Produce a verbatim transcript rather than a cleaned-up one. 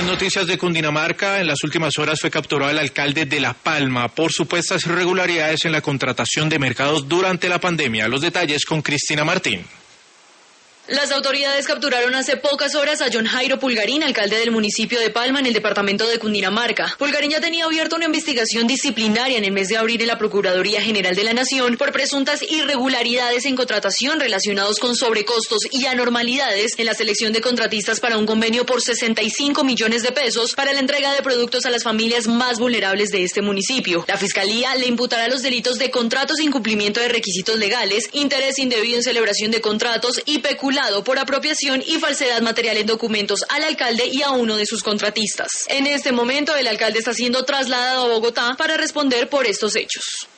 En noticias de Cundinamarca, en las últimas horas fue capturado el alcalde de La Palma por supuestas irregularidades en la contratación de mercados durante la pandemia. Los detalles con Cristina Martín. Las autoridades capturaron hace pocas horas a John Jairo Pulgarín, alcalde del municipio de Palma, en el departamento de Cundinamarca. Pulgarín ya tenía abierta una investigación disciplinaria en el mes de abril en la Procuraduría General de la Nación por presuntas irregularidades en contratación relacionados con sobrecostos y anormalidades en la selección de contratistas para un convenio por sesenta y cinco millones de pesos para la entrega de productos a las familias más vulnerables de este municipio. La Fiscalía le imputará los delitos de contratos e incumplimiento de requisitos legales, interés indebido en celebración de contratos y peculado por apropiación y falsedad material en documentos al alcalde y a uno de sus contratistas. En este momento, el alcalde está siendo trasladado a Bogotá para responder por estos hechos.